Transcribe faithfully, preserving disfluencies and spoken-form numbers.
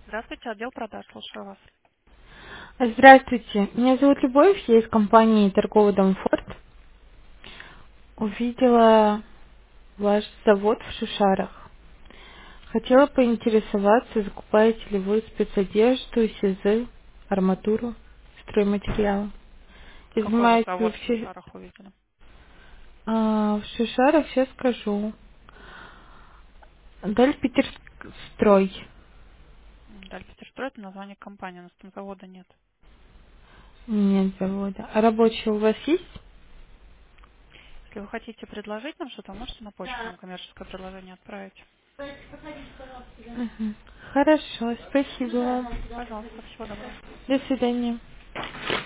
Здравствуйте, отдел продаж, слушаю вас. Здравствуйте, меня зовут Любовь, я из компании торговый дом Форд. Увидела ваш завод в Шишарах. Хотела поинтересоваться, закупаете ли вы спецодежду, СИЗы, арматуру, стройматериалы. И Какой у вас занимаетесь ли завод в, в Ши- Шишарах увидели? а, в Шишарах, сейчас скажу. Дальпетерстрой. Дальпетерстрой — это название компании, у нас там завода нет. Нет завода. А рабочие у вас есть? Если вы хотите предложить нам что-то, можете на почту нам коммерческое предложение отправить. Мгм. Хорошо, спасибо вам. Пожалуйста, всего доброго. До свидания.